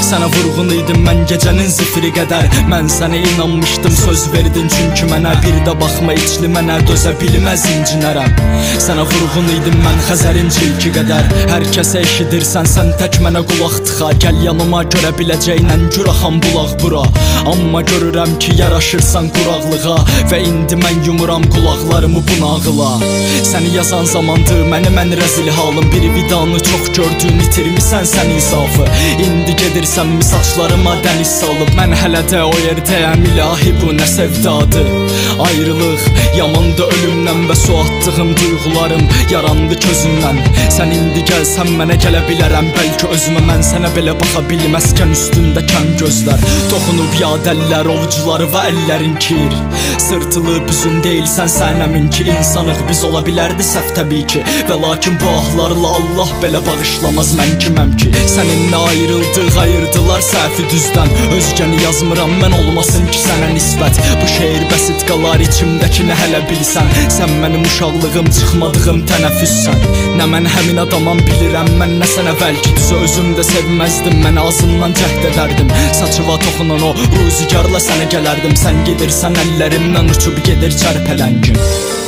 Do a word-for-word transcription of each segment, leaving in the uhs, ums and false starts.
Sənə vurğun idim mən gecənin zifiri qədər. Mən sənə inanmışdım, söz verdin çünki mənə. Bir də baxma içli mənə, dözə bilməz incinərəm. Sənə vurğun idim mən Xəzərin cilki qədər. Hər kəsə eşidirsən, sən tək mənə qulaq tıxa. Gəl yanıma görə biləcəynən gür axan bulaq bura. Amma görürəm ki yaraşırsan quraqlığa, və indi mən yumuram qulaqlarımı bu nağıla. Səni yazan zamandı məni mən rəzil halım. Bir vidanı çox gördün, itirmisən sən insafı. İndi gedirsən mi saçlarıma dəniz salıb. Mən hələ də o yerdəyəm, ilahi bu nə sevdadır. Ayrılıq yamandı ölümdən və su atdığım duyğularım yarandı közündən. Sən indi gəlsən mənə gələ bilərəm, bəlkə özümə mən sənə belə baxa bilməzkən üstündə kəm gözlər. Toxunub yad əllər ovcuları və əllərin kir. Sırtılıb üzün deyilsən sən əmin ki insanıq biz ola bilərdi səhv təbii ki. Və lakin bu ahlarla Allah belə bağışlamaz, mən kiməm ki. Səninlə ayrıldıq, ayırdılar səhvi düzdən. Özgəni yazmıram mən olmasın ki sənə nisbət. Bu şeir bəsit qalar içimdəkini hələ bilsən. Sən mənim uşaqlığım, çıxmadığım tənəffüssən. Nə mən həmin adamam bilirəm, mən nə sənə vəlki düzə özüm də sevməzdim. Mən ağzımdan cəhd edərdim, saçıva toxunan o rüzgarla sənə gələrdim. Sən gedirsən əllərimdən uçub gedir çərpələngin.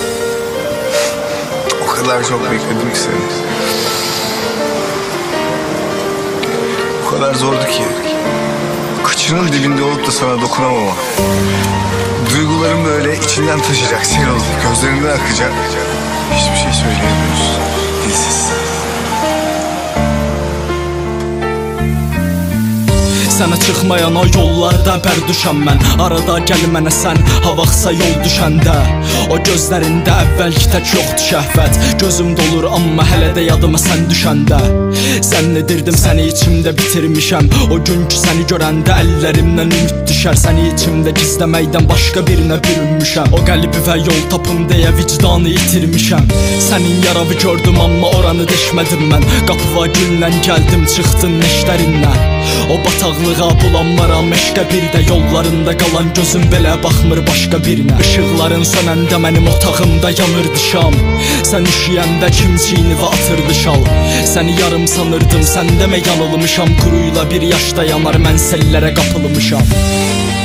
O kadar çok bekledim ki seni. O kadar zordu ki kıçının dibinde olup da sana dokunamama. Duygularım böyle içinden taşacak, sel olup gözlerinden akacak. Hiçbir şey söyleyemiyorsun, dilsiz. Sənə çıxmayan o yollarda bər düşəm mən. Arada gəl mənə sən, havaxsa yol düşəndə. O gözlərində əvvəlki tək yoxdur şəhvət. Gözüm dolur amma hələ də yadıma sən düşəndə. Zənn edirdim səni içimdə bitirmişəm. O gün ki səni görəndə əllərimdən ümid düşər. Səni içimdə gizləməkdən başqa birinə bürünmüşəm. O qəlbi və yol tapım deyə vicdanı itirmişəm. Sənin yaravı gördüm amma oranı deşmədim mən. Qapıva günlə gəldim, çıxdın neşlərindən. O bataqlığa bulanmaram eşqə, bir də yollarında qalan gözüm belə baxmır başqa birinə. Işıqların sönəndə mənim otağımda yanırdı şam. Sən üşüyəndə kim çiynivə atırdı şal. Səni yarım sanırdım, sən demə yanılmışam. Quruyla bir yaşda yanar, mən sellərə qapılmışam.